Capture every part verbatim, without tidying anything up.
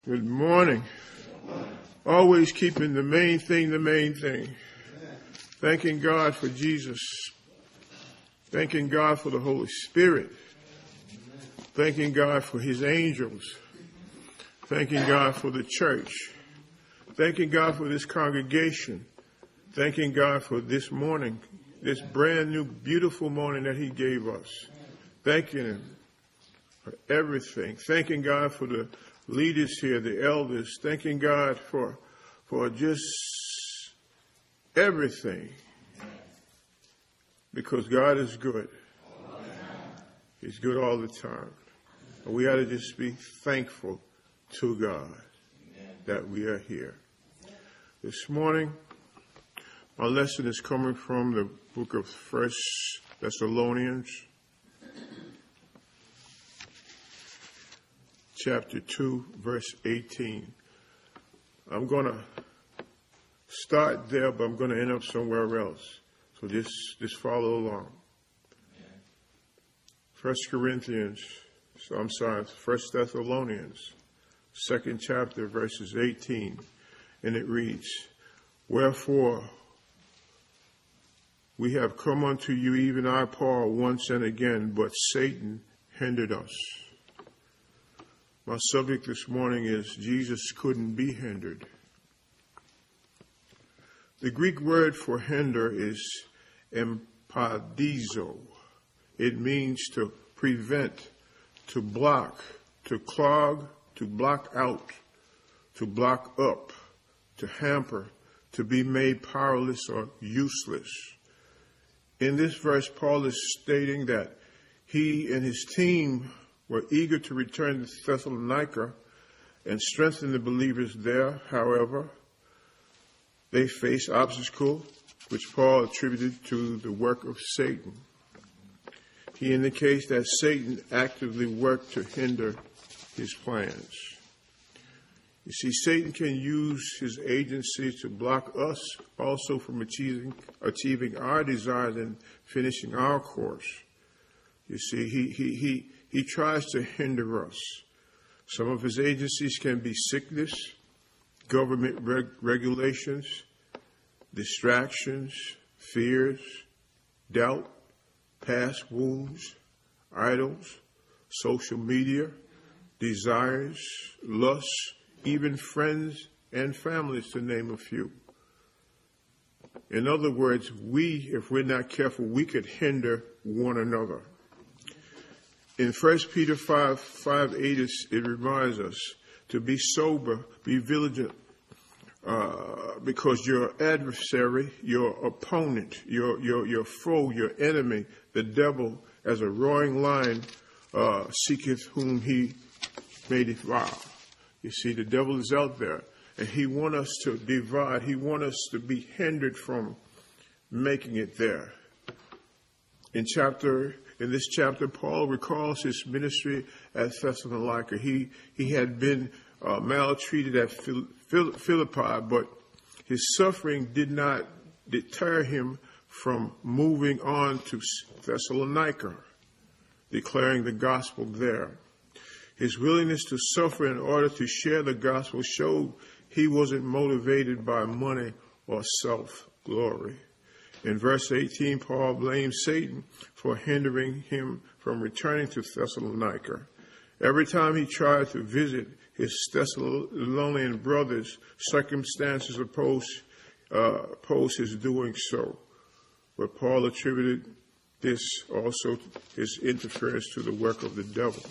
Good morning. Always keeping the main thing the main thing. Thanking God for Jesus. Thanking God for the Holy Spirit. Thanking God for his angels. Thanking God for the church. Thanking God for this congregation. Thanking God for this morning, this brand new, beautiful morning that he gave us. Thanking him for everything. Thanking God for the leaders here, the elders, thanking God for for just everything. Because God is good. He's good all the time. And we ought to just be thankful to God that we are here. This morning, our lesson is coming from the book of First Thessalonians, chapter two, verse eighteen. I'm going to start there, but I'm going to end up somewhere else. So just, just follow along. First Corinthians, so I'm sorry, First Thessalonians, second chapter, verses eighteen. And it reads, "Wherefore we have come unto you, even I, Paul, once and again, but Satan hindered us." My subject this morning is Jesus couldn't be hindered. The Greek word for hinder is empadizo. It means to prevent, to block, to clog, to block out, to block up, to hamper, to be made powerless or useless. In this verse, Paul is stating that he and his team were eager to return to Thessalonica and strengthen the believers there. However, they faced obstacles which Paul attributed to the work of Satan. He indicates that Satan actively worked to hinder his plans. You see, Satan can use his agency to block us also from achieving, achieving our desires and finishing our course. You see, he, he, he, he tries to hinder us. Some of his agencies can be sickness, government reg- regulations, distractions, fears, doubt, past wounds, idols, social media, desires, lusts, even friends and families, to name a few. In other words, we, if we're not careful, we could hinder one another. In First Peter five, five, eight, it reminds us to be sober, be vigilant, uh, because your adversary, your opponent, your, your, your foe, your enemy, the devil, as a roaring lion, uh, seeketh whom he may devour. You see, the devil is out there, and he wants us to divide. He wants us to be hindered from making it there. In chapter, in this chapter, Paul recalls his ministry at Thessalonica. He he had been uh, maltreated at Phil, Phil, Philippi, but his suffering did not deter him from moving on to Thessalonica, declaring the gospel there. His willingness to suffer in order to share the gospel showed he wasn't motivated by money or self-glory. In verse eighteen, Paul blames Satan for hindering him from returning to Thessalonica. Every time he tried to visit his Thessalonian brothers, circumstances opposed, uh, opposed his doing so. But Paul attributed this also, his interference, to the work of the devil.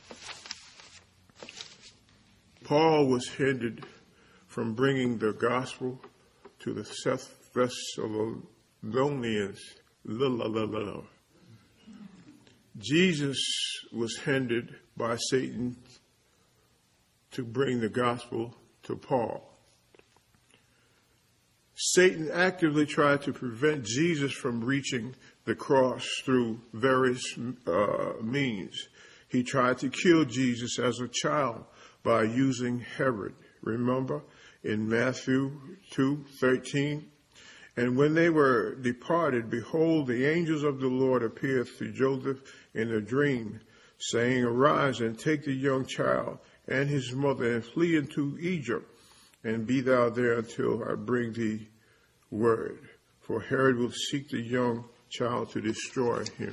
Paul was hindered from bringing the gospel to the Thessalonians. Jesus was hindered by Satan to bring the gospel to Paul. Satan actively tried to prevent Jesus from reaching the cross through various uh, means. He tried to kill Jesus as a child by using Herod. Remember in Matthew two thirteen, "And when they were departed, behold, the angels of the Lord appeared to Joseph in a dream, saying, Arise and take the young child and his mother, and flee into Egypt, and be thou there until I bring thee word. For Herod will seek the young child to destroy him.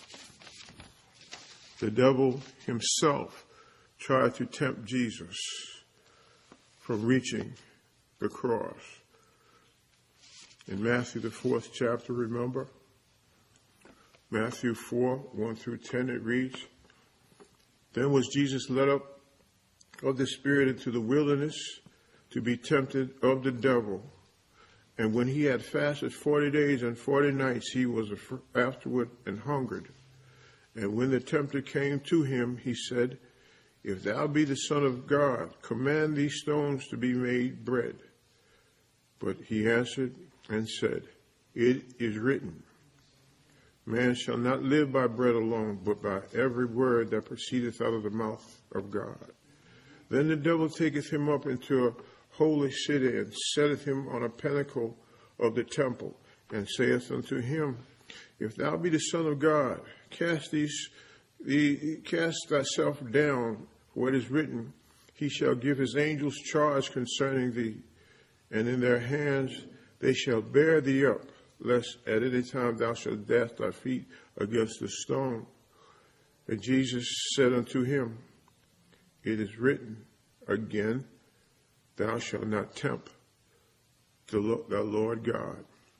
The devil himself tried to tempt Jesus from reaching the cross. In Matthew, the fourth chapter, remember? Matthew four, one through ten, it reads, Then was Jesus led up of the Spirit into the wilderness to be tempted of the devil. And when he had fasted forty days and forty nights, he was afterward and hungered. And when the tempter came to him, he said, If thou be the Son of God, command these stones to be made bread. But he answered and said, It is written, Man shall not live by bread alone, but by every word that proceedeth out of the mouth of God. Then the devil taketh him up into a holy city, and setteth him on a pinnacle of the temple, and saith unto him, If thou be the Son of God, cast these, the, cast thyself down, for it is written, He shall give his angels charge concerning thee, and in their hands they shall bear thee up, lest at any time thou shalt dash thy feet against the stone. And Jesus said unto him, It is written again, Thou shalt not tempt the Lord God.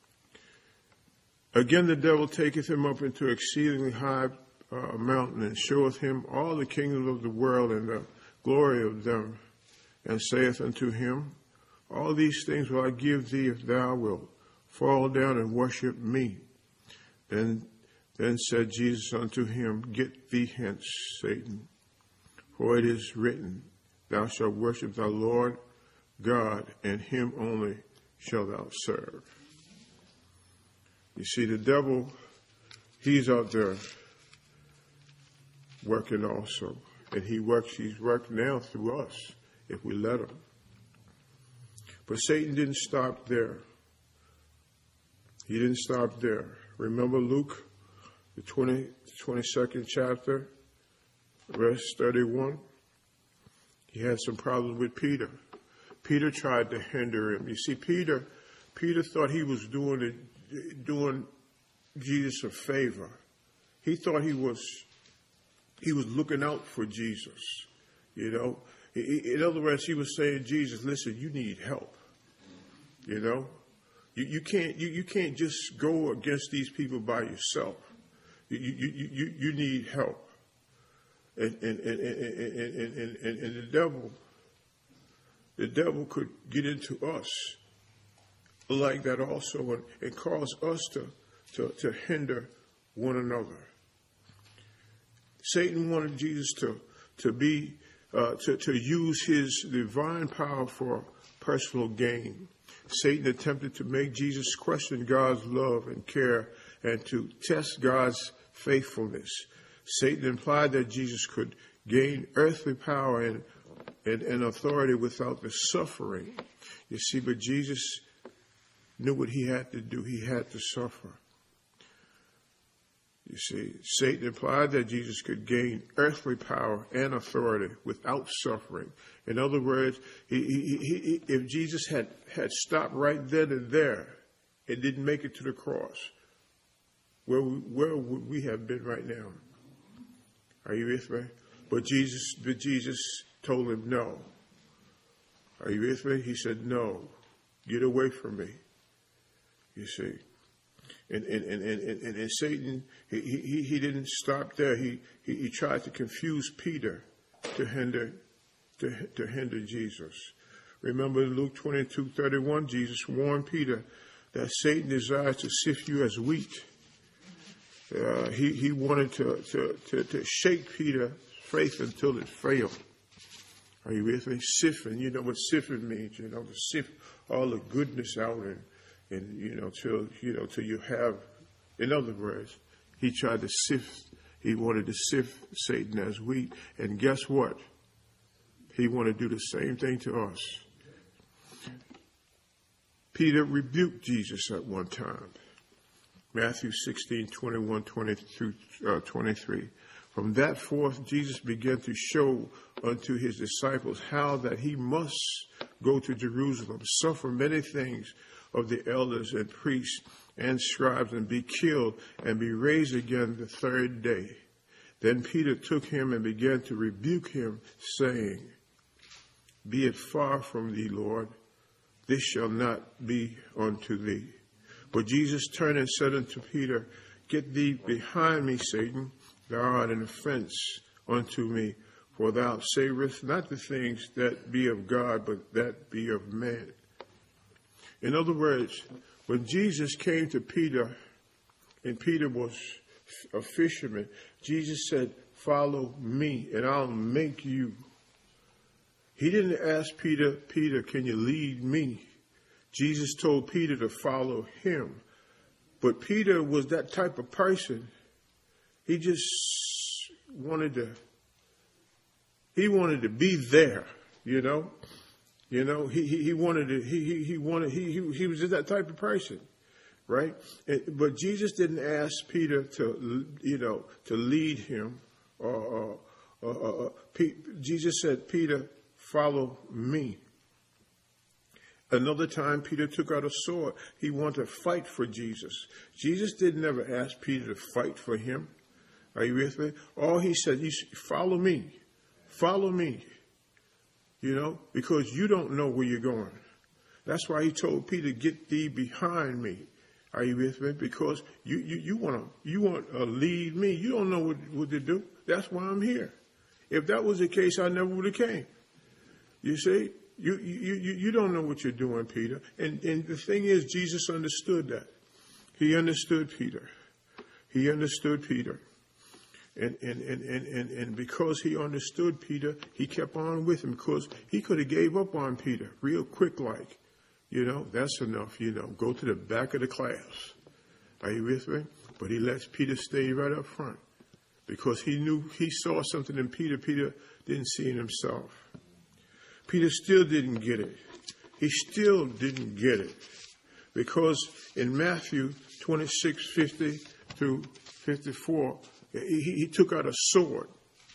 Again the devil taketh him up into exceedingly high uh, mountain, and showeth him all the kingdoms of the world and the glory of them, and saith unto him, All these things will I give thee if thou wilt fall down and worship me. Then, then said Jesus unto him, Get thee hence, Satan, for it is written, Thou shalt worship thy Lord God, and him only shalt thou serve. You see, the devil, he's out there working also. And he works, he's working now through us, if we let him. But Satan didn't stop there. He didn't stop there. Remember Luke, the twentieth, twenty-second chapter, verse thirty-one? He had some problems with Peter. Peter tried to hinder him. You see, Peter, Peter thought he was doing it, doing Jesus a favor. He thought he was, he was looking out for Jesus. You know, in other words, he was saying, Jesus, listen, you need help. You know, you, you can't, you, you can't just go against these people by yourself. You, you, you, you, you need help. And, and, and, and, and, and, and, and the devil, the devil could get into us like that also, and, and cause us to, to, to hinder one another. Satan wanted Jesus to, to be, uh, to, to use his divine power for personal gain. Satan attempted to make Jesus question God's love and care and to test God's faithfulness. Satan implied that Jesus could gain earthly power and, and, and authority without the suffering. You see, but Jesus knew what he had to do. He had to suffer. You see, Satan implied that Jesus could gain earthly power and authority without suffering. In other words, he, he, he, if Jesus had, had stopped right then and there and didn't make it to the cross, where, we, where would we have been right now? Are you with me? But Jesus, but Jesus told him no. Are you with me? He said, no, get away from me. You see. And, and, and, and, and, and Satan, he, he, he didn't stop there. He, he, he tried to confuse Peter to hinder, to, to hinder Jesus. Remember Luke twenty-two thirty-one, Jesus warned Peter that Satan desires to sift you as wheat. Uh, he, he wanted to, to, to, to shake Peter's faith until it failed. Are you with me? Sifting, you know what sifting means, you know, to sift all the goodness out and, and you know, till, you know, till you have, in other words, he tried to sift, he wanted to sift Satan as wheat. And guess what? He wanted to do the same thing to us. Peter rebuked Jesus at one time. Matthew sixteen, twenty-one, twenty through uh, twenty-three. From that forth, Jesus began to show unto his disciples how that he must go to Jerusalem, suffer many things of the elders and priests and scribes, and be killed, and be raised again the third day. Then Peter took him and began to rebuke him, saying, Be it far from thee, Lord, this shall not be unto thee. But Jesus turned and said unto Peter, Get thee behind me, Satan. Thou art an offense unto me, for thou savorest not the things that be of God, but that be of man. In other words, when Jesus came to Peter, and Peter was a fisherman, Jesus said, Follow me, and I'll make you. He didn't ask Peter, Peter, can you lead me? Jesus told Peter to follow him. But Peter was that type of person. He just wanted to, he wanted to be there, you know. You know, he, he, he wanted to, he, he, he wanted, he, he, he was just that type of person, right? It, but Jesus didn't ask Peter to, you know, to lead him. Or, or, or, or, Pete, Jesus said, Peter, follow me. Another time, Peter took out a sword. He wanted to fight for Jesus. Jesus didn't ever ask Peter to fight for him. Are you with me? All he said, you follow me. Follow me. You know, because you don't know where you're going. That's why he told Peter, get thee behind me. Are you with me? Because you, you, you want to you want to lead me. You don't know what, what to do. That's why I'm here. If that was the case, I never would have came. You see? You, you, you, you don't know what you're doing, Peter. And, and the thing is, Jesus understood that. He understood Peter. He understood Peter. And, and, and, and, and, and because he understood Peter, he kept on with him, because he could have gave up on Peter real quick, like, you know, that's enough, you know, go to the back of the class. Are you with me? But he lets Peter stay right up front, because he knew, he saw something in Peter Peter didn't see in himself. Peter still didn't get it. He still didn't get it. Because in Matthew twenty-six, fifty through fifty-four, he, he took out a sword.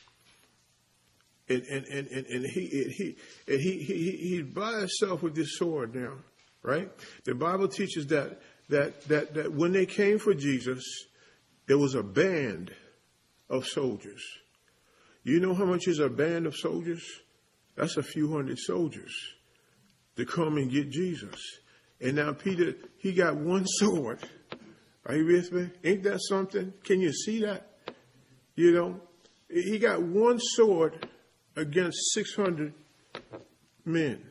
And, and, and, and, and he, he, and he, he, he, he's by himself with this sword now, right? The Bible teaches that, that, that, that when they came for Jesus, there was a band of soldiers. You know how much is a band of soldiers? That's a few hundred soldiers to come and get Jesus. And now Peter, he got one sword. Are you with me? Ain't that something? Can you see that? You know, he got one sword against six hundred men.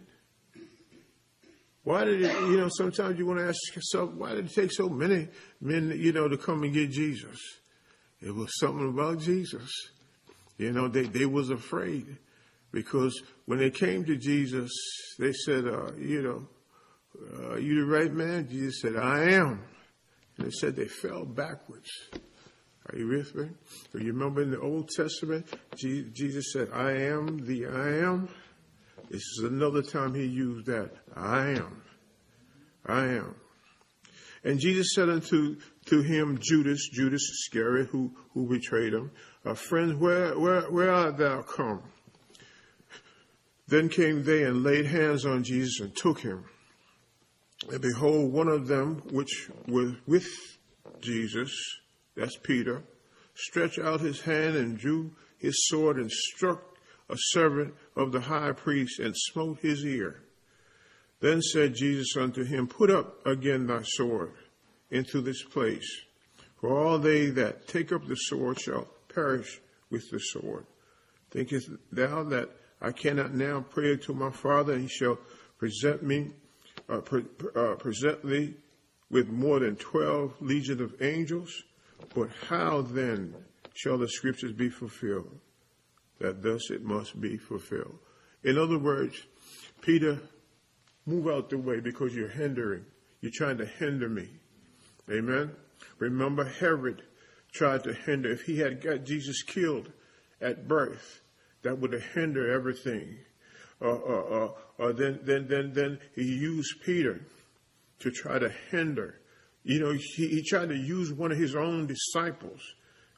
Why did it, you know, sometimes you want to ask yourself, why did it take so many men, you know, to come and get Jesus? It was something about Jesus. You know, they, they was afraid. Because when they came to Jesus, they said, uh, you know, uh, you the right man? Jesus said, I am. And they said they fell backwards. Are you with me? So you remember in the Old Testament, Jesus said, I am the I am. This is another time he used that. I am. I am. And Jesus said unto to him, Judas, Judas Iscariot, who, who betrayed him, uh, friend, where, where, where art thou come? Then came they and laid hands on Jesus and took him. And behold, one of them which was with Jesus, that's Peter, stretched out his hand and drew his sword and struck a servant of the high priest and smote his ear. Then said Jesus unto him, Put up again thy sword into this place, for all they that take up the sword shall perish with the sword. Thinkest thou that I cannot now pray to my Father, and he shall present me, uh, pre- uh, present thee with more than twelve legions of angels? But how then shall the scriptures be fulfilled? That thus it must be fulfilled. In other words, Peter, move out the way because you're hindering. You're trying to hinder me. Amen. Remember, Herod tried to hinder. If he had got Jesus killed at birth, that would have hindered everything. Uh, uh, uh, uh, then, then, then, then he used Peter to try to hinder. You know, he, he tried to use one of his own disciples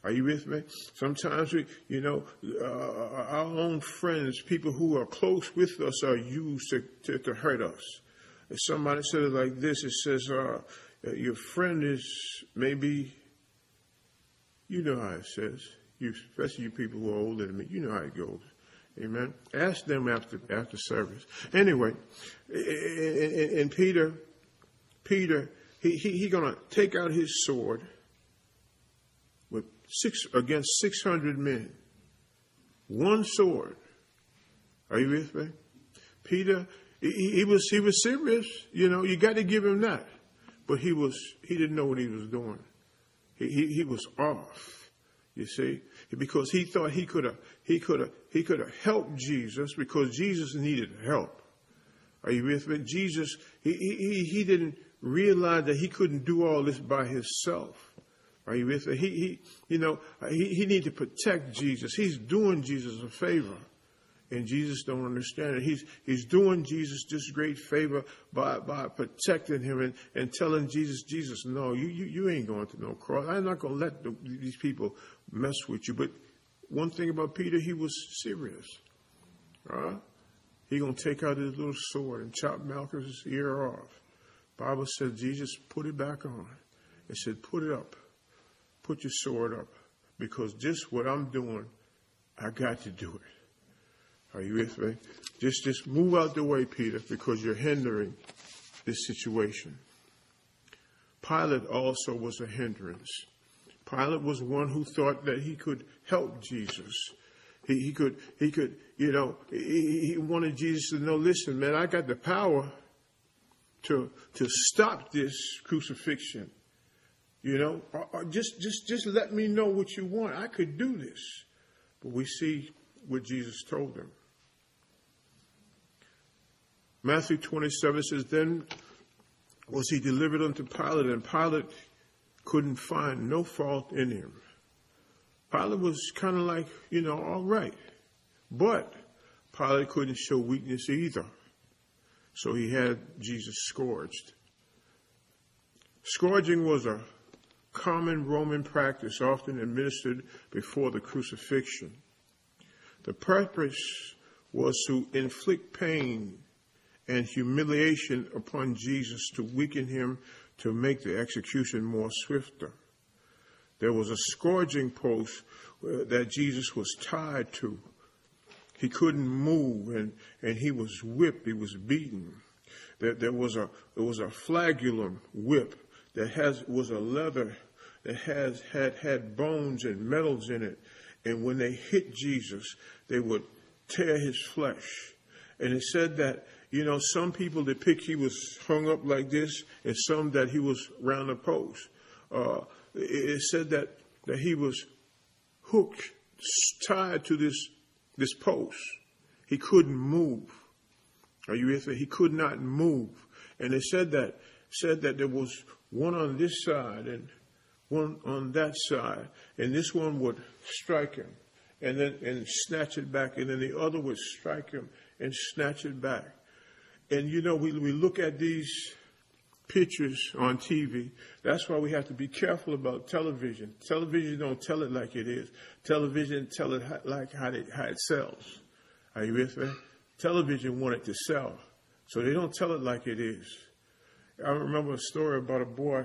Are you with me? Sometimes we, you know, uh, our own friends, people who are close with us, are used to, to, to hurt us. If somebody said it like this, it says, uh, your friend is maybe, you know how it says, you, especially you people who are older than me, you know how it goes. Amen. Ask them after after service. Anyway, and, and Peter, Peter, he he, he gonna take out his sword with six against six hundred men. One sword. Are you with me? Peter, he, he was he was serious. You know, you got to give him that. But he was he didn't know what he was doing. He he, he was off. You see, because he thought he could have, he could have, he could have helped Jesus because Jesus needed help. Are you with me? Jesus, he, he, he didn't realize that he couldn't do all this by himself. Are you with me? He, he, you know, he, he needed to protect Jesus. He's doing Jesus a favor. And Jesus don't understand it. He's he's doing Jesus this great favor by by protecting him and, and telling Jesus, Jesus, no, you, you, you ain't going to no cross. I'm not going to let the, these people mess with you. But one thing about Peter, he was serious. All right? He going to take out his little sword and chop Malchus' ear off. Bible said Jesus put it back on. It said, put it up. Put your sword up. Because just what I'm doing, I got to do it. Are you with me? Just, just move out the way, Peter, because you're hindering this situation. Pilate also was a hindrance. Pilate was one who thought that he could help Jesus. He, he could, he could, you know, he, he wanted Jesus to know, listen, man, I got the power to, to stop this crucifixion. You know, or, or just, just, just let me know what you want. I could do this. But we see what Jesus told him. Matthew twenty-seven says, then was he delivered unto Pilate, and Pilate couldn't find no fault in him. Pilate was kind of like, you know, all right. But Pilate couldn't show weakness either. So he had Jesus scourged. Scourging was a common Roman practice, often administered before the crucifixion. The purpose was to inflict pain and humiliation upon Jesus to weaken him, to make the execution more swifter. There was a scourging post that Jesus was tied to. He couldn't move, and, and he was whipped, he was beaten. There, there was a there was a flagellum whip that has was a leather that has had had bones and metals in it. And when they hit Jesus, they would tear his flesh. And it said that, you know, some people depict he was hung up like this, and some that he was round a post. Uh, it, it said that, that he was hooked, tied to this this post. He couldn't move. Are you with me? He could not move. And it said that said that there was one on this side and one on that side, and this one would strike him and then and snatch it back, and then the other would strike him and snatch it back. And you know, we we look at these pictures on T V. That's why we have to be careful about television. Television don't tell it like it is. Television tell it like how it, how it sells. Are you with me? Television want it to sell, so they don't tell it like it is. I remember a story about a boy,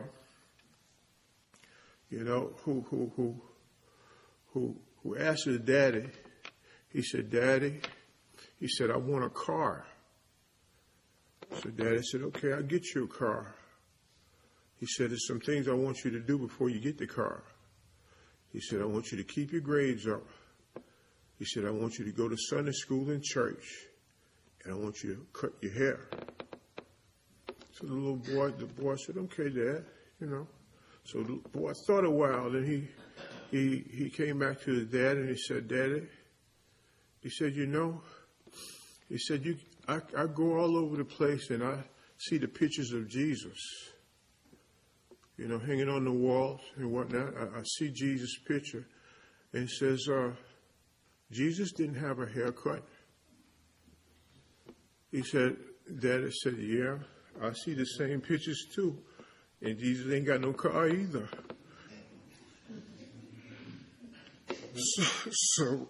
you know, who who who who who asked his daddy. He said, "Daddy," he said, "I want a car." So Daddy said, "Okay, I'll get you a car." He said, "There's some things I want you to do before you get the car." He said, "I want you to keep your grades up." He said, "I want you to go to Sunday school and church, and I want you to cut your hair." So the little boy, the boy said, "Okay, Dad," you know. So the boy thought a while, then he he he came back to his dad and he said, "Daddy," he said, "you know," he said, "you I, I go all over the place and I see the pictures of Jesus, you know, hanging on the walls and whatnot. I, I see Jesus' picture, and it says, uh, Jesus didn't have a haircut." He said, Daddy said, "Yeah, I see the same pictures too. And Jesus ain't got no car either." So, so,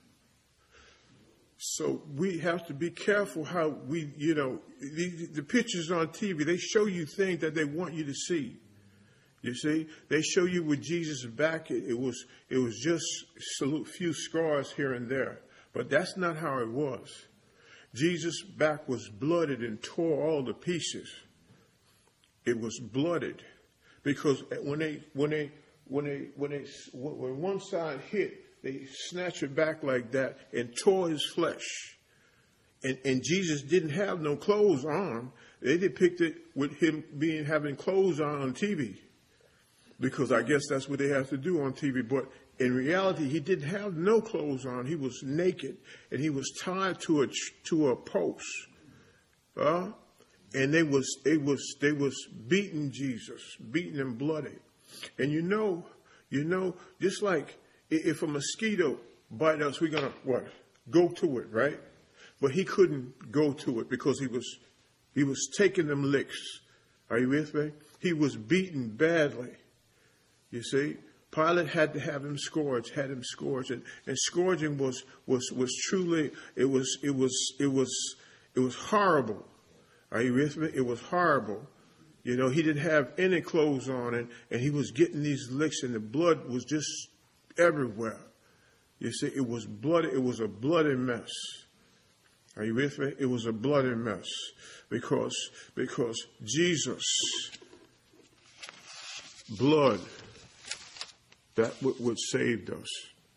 so we have to be careful how we, you know, the, the pictures on T V, they show you things that they want you to see. You see, they show you with Jesus' back, it, it was it was just a few scars here and there. But that's not how it was. Jesus' back was blooded and tore all to pieces. It was blooded. Because when they when they when they when they when one side hit, they snatched it back like that and tore his flesh. And and Jesus didn't have no clothes on. They depicted with him being having clothes on on T V. Because I guess that's what they have to do on T V. But in reality, he didn't have no clothes on. He was naked, and he was tied to a to a post. Uh, and they was they was they was beating Jesus, beating him bloody. And you know, you know, just like if a mosquito bite us, we're gonna what? Go to it, right? But he couldn't go to it because he was he was taking them licks. Are you with me? He was beaten badly. You see, Pilate had to have him scourged, had him scourged, and, and scourging was was was truly it was it was it was it was horrible. Are you with me? It was horrible. You know, he didn't have any clothes on, and, and he was getting these licks, and the blood was just everywhere. You see, it was bloody. It was a bloody mess. Are you with me? It was a bloody mess because because Jesus' blood. That what, what saved us.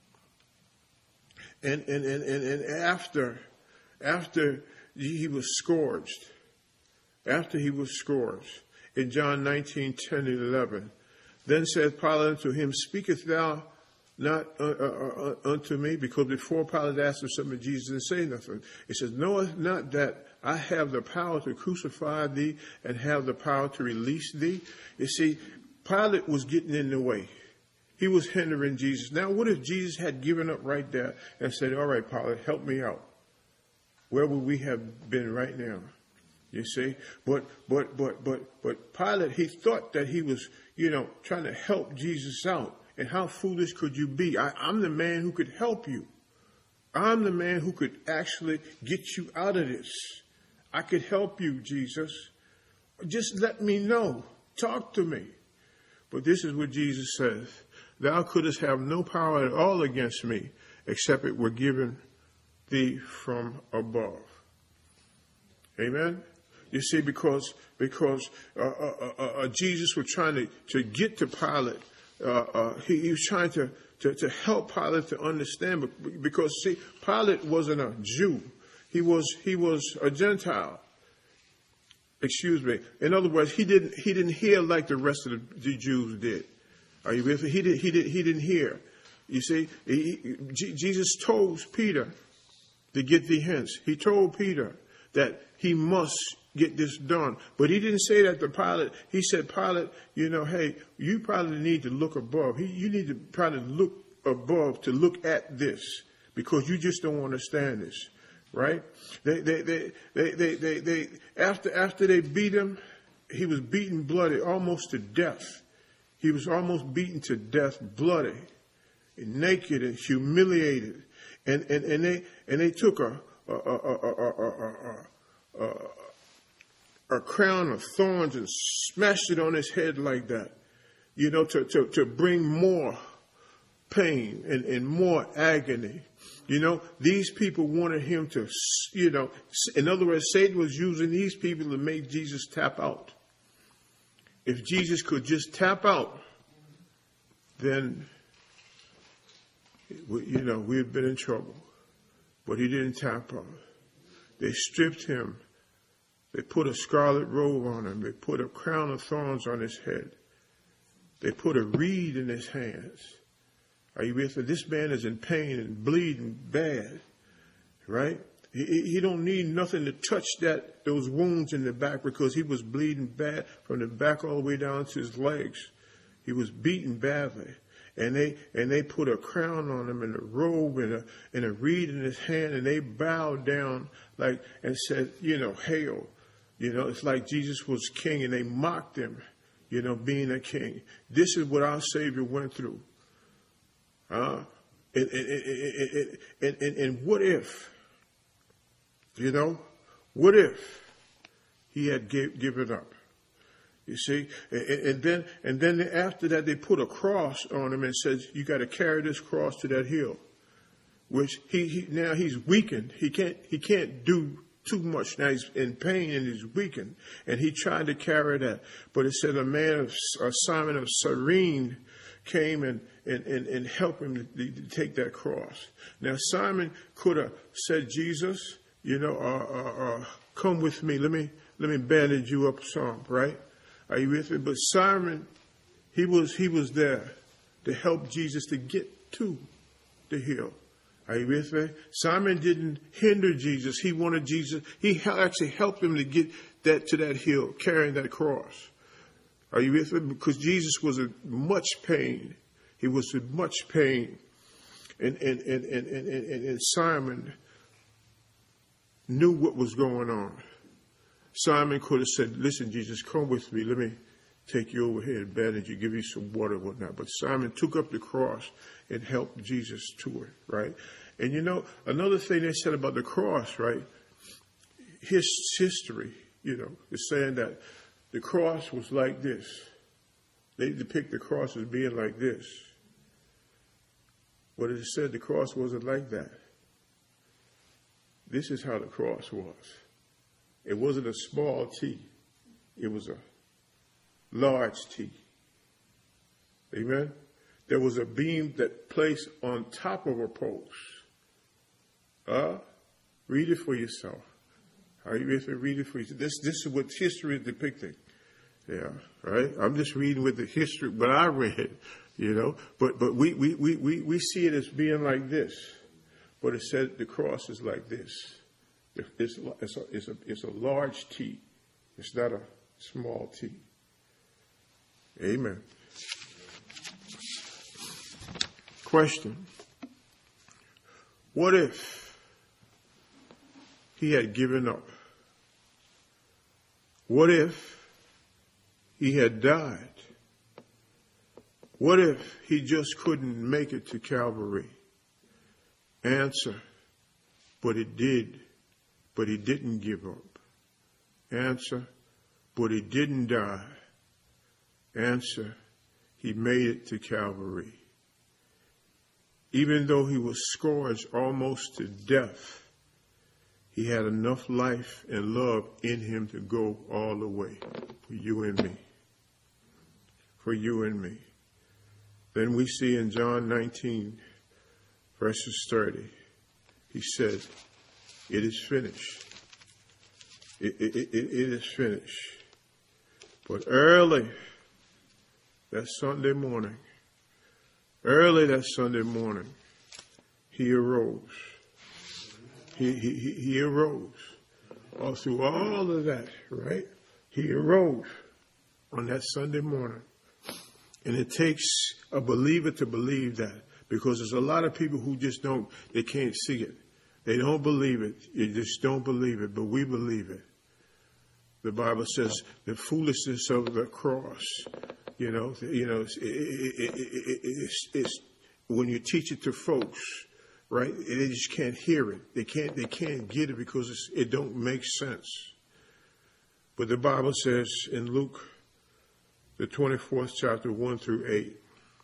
And and, and, and and after after he was scourged, after he was scourged, in John nineteen, ten and eleven, then said Pilate unto him, Speakest thou not uh, uh, uh, unto me? Because before Pilate asked him something, Jesus didn't say nothing. He says, Knowest not that I have the power to crucify thee and have the power to release thee? You see, Pilate was getting in the way. He was hindering Jesus. Now, what if Jesus had given up right there and said, all right, Pilate, help me out? Where would we have been right now? You see? But, but, but, but, but Pilate, he thought that he was, you know, trying to help Jesus out. And how foolish could you be? I, I'm the man who could help you. I'm the man who could actually get you out of this. I could help you, Jesus. Just let me know. Talk to me. But this is what Jesus says. Thou couldst have no power at all against me, except it were given thee from above. Amen? You see, because because uh, uh, uh, uh, Jesus was trying to, to get to Pilate. Uh, uh, he, he was trying to, to, to help Pilate to understand. But because, see, Pilate wasn't a Jew. He was he was a Gentile. Excuse me. In other words, he didn't he didn't hear like the rest of the, the Jews did. Are you with me? He did. He did. He didn't hear. You see, he, he, Jesus told Peter to get thee hence. He told Peter that he must get this done, but he didn't say that to Pilate. He said, Pilate, you know, hey, you probably need to look above. He, you need to probably look above to look at this because you just don't understand this, right? They, they, they, they, they, they, they after after they beat him, he was beaten bloody, almost to death. He was almost beaten to death, bloody, and naked and humiliated. And, and, and they and they took a a, a, a, a, a, a crown of thorns and smashed it on his head like that, you know, to, to, to bring more pain and, and more agony. You know, these people wanted him to, you know, in other words, Satan was using these people to make Jesus tap out. If Jesus could just tap out, then, you know, we had been in trouble. But he didn't tap out. They stripped him. They put a scarlet robe on him. They put a crown of thorns on his head. They put a reed in his hands. Are you with me? This man is in pain and bleeding bad, right? He, he don't need nothing to touch that those wounds in the back because he was bleeding bad from the back all the way down to his legs. He was beaten badly. And they and they put a crown on him and a robe and a and a reed in his hand, and they bowed down like and said, you know, hail. You know, it's like Jesus was king, and they mocked him, you know, being a king. This is what our Savior went through. Uh, And, and, and, and, and, and what if, you know, what if he had gave, given up? You see, and, and then and then after that, they put a cross on him and says, "You got to carry this cross to that hill." Which he, he now he's weakened. He can't he can't do too much. Now he's in pain and he's weakened, and he tried to carry that. But it said a man of uh, Simon of Cyrene came and and, and, and helped him to, to take that cross. Now Simon could have said, "Jesus, you know, uh, uh, uh, come with me. Let me let me bandage you up some, right? Are you with me?" But Simon, he was he was there to help Jesus to get to the hill. Are you with me? Simon didn't hinder Jesus. He wanted Jesus. He actually helped him to get that to that hill, carrying that cross. Are you with me? Because Jesus was in much pain. He was in much pain. And, and, and, and, and, and, and Simon knew what was going on. Simon could have said, "Listen, Jesus, come with me. Let me take you over here and bandage you, give you some water and whatnot." But Simon took up the cross and helped Jesus to it, right? And you know, another thing they said about the cross, right? His history, you know, is saying that the cross was like this. They depict the cross as being like this. But it said the cross wasn't like that. This is how the cross was. It wasn't a small T. It was a large T. Amen? There was a beam that placed on top of a post. Uh, read it for yourself. Are you ready to read it for yourself? This, this is what history is depicting. Yeah, right? I'm just reading with the history, but I read, you know. But but we, we, we, we, we see it as being like this. But it said the cross is like this. It's, it's, a, it's, a, it's a large T. It's not a small T. Amen. Question. What if he had given up? What if he had died? What if he just couldn't make it to Calvary? Answer. But it did. But he didn't give up. Answer. But he didn't die. Answer. He made it to Calvary. Even though he was scourged almost to death, he had enough life and love in him to go all the way for you and me. For you and me. Then we see in John nineteen, verses thirty, he said, "It is finished. It, it, it, it is finished." But early that Sunday morning, early that Sunday morning, he arose. He, he, he, he arose. All through all of that, right? He arose on that Sunday morning. And it takes a believer to believe that, because there's a lot of people who just don't, they can't see it. They don't believe it. You just don't believe it, but we believe it. The Bible says the foolishness of the cross, you know, you know, it, it, it, it, it's, it's when you teach it to folks, right? They just can't hear it. They can't, they can't get it because it's, it don't make sense. But the Bible says in Luke, the twenty-fourth chapter, one through eight.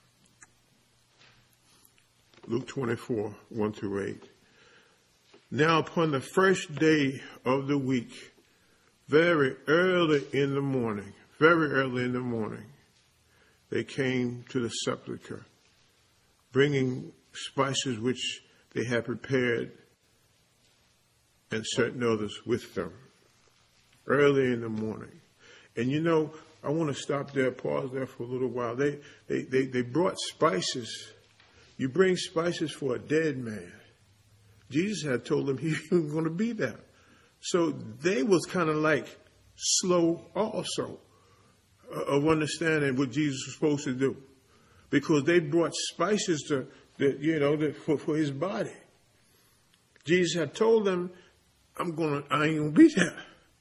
Luke twenty-four, one through eight. Now upon the first day of the week, very early in the morning, very early in the morning, they came to the sepulchre, bringing spices which they had prepared, and certain others with them. Early in the morning. And you know, I want to stop there, pause there for a little while. They, they, they, they brought spices. You bring spices for a dead man. Jesus had told them he wasn't going to be there. So they was kind of like slow also of understanding what Jesus was supposed to do. Because they brought spices to, the, you know, the, for, for his body. Jesus had told them, I'm going to, I ain't going to be there.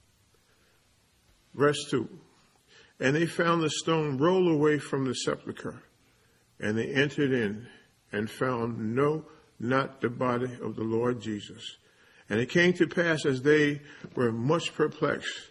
Verse two. And they found the stone rolled away from the sepulchre, and they entered in and found no, not the body of the Lord Jesus. And it came to pass, as they were much perplexed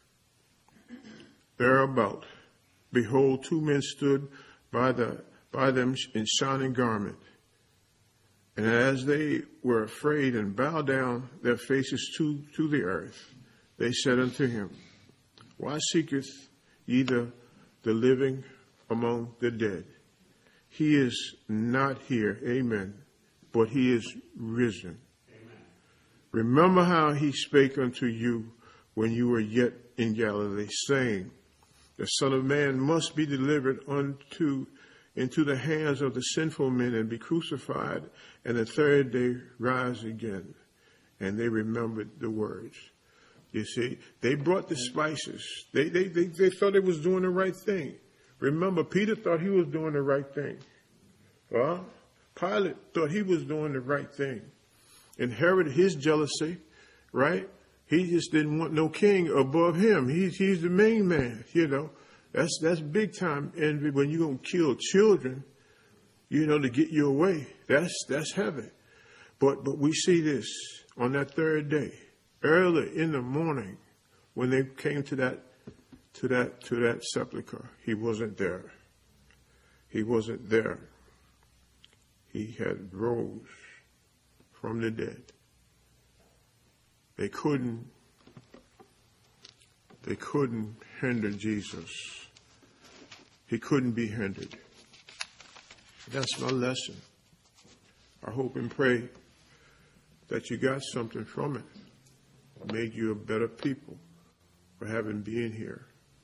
thereabout, behold, two men stood by the by them in shining garment. And as they were afraid and bowed down their faces to, to the earth, they said unto him, Why seeketh ye the, the living among the dead? He is not here, amen, but he is risen. Amen. Remember how he spake unto you when you were yet in Galilee, saying, The Son of Man must be delivered unto into the hands of the sinful men and be crucified, and the third day rise again. And they remembered the words. You see, they brought the spices. They, they, they, they thought they was doing the right thing. Remember, Peter thought he was doing the right thing. Well, Pilate thought he was doing the right thing. And Herod, his jealousy, right? He just didn't want no king above him. He's, he's the main man, you know. That's that's big time envy when you're gonna kill children, you know, to get you away. That's that's heavy. But but we see this on that third day, early in the morning, when they came to that to that to that sepulcher. He wasn't there. He wasn't there. He had rose from the dead. They couldn't they couldn't hinder Jesus. He couldn't be hindered. That's my lesson. I hope and pray that you got something from it. Made you a better people for having been here.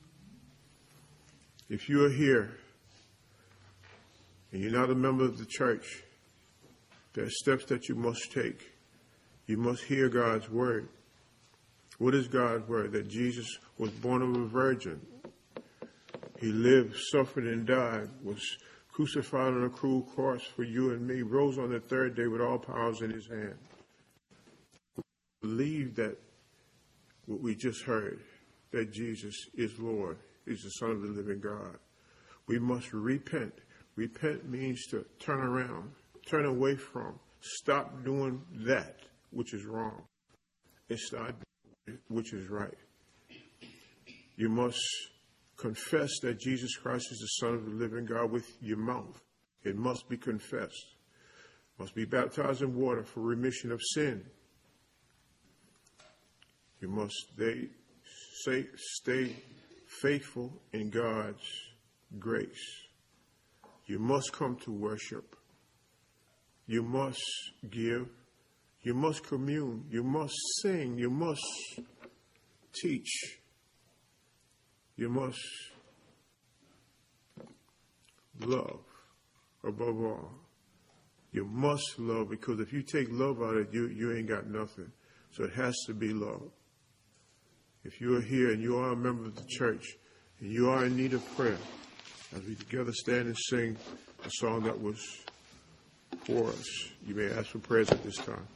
If you are here and you're not a member of the church, there are steps that you must take. You must hear God's word. What is God's word? That Jesus was born of a virgin. He lived, suffered, and died, was crucified on a cruel cross for you and me, rose on the third day with all powers in his hand. Believe that what we just heard, that Jesus is Lord, is the Son of the living God. We must repent. Repent means to turn around, turn away from, stop doing that which is wrong, and start doing which is right. You must confess that Jesus Christ is the Son of the living God with your mouth. It must be confessed. Must be baptized in water for remission of sin. You must stay, stay, stay faithful in God's grace. You must come to worship. You must give. You must commune. You must sing. You must teach. You must love above all. You must love, because if you take love out of it, you, you ain't got nothing. So it has to be love. If you are here and you are a member of the church and you are in need of prayer, as we together stand and sing a song that was for us, you may ask for prayers at this time.